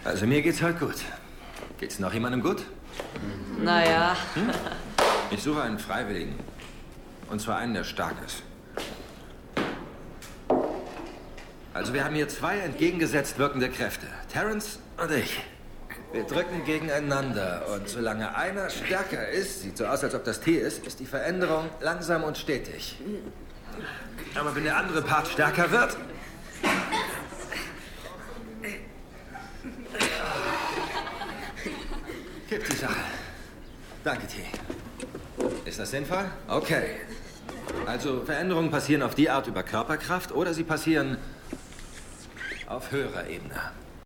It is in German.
Also mir geht's heute gut. Geht's noch jemandem gut? Naja. Ich suche einen Freiwilligen. Und zwar einen, der stark ist. Also wir haben hier zwei entgegengesetzt wirkende Kräfte. Terrence und ich. Wir drücken gegeneinander. Und solange einer stärker ist, sieht so aus, als ob das T ist die Veränderung langsam und stetig. Aber wenn der andere Part stärker wird... kippt die Sache. Danke, T. Ist das sinnvoll? Okay. Also Veränderungen passieren auf die Art über Körperkraft oder sie passieren auf höherer Ebene.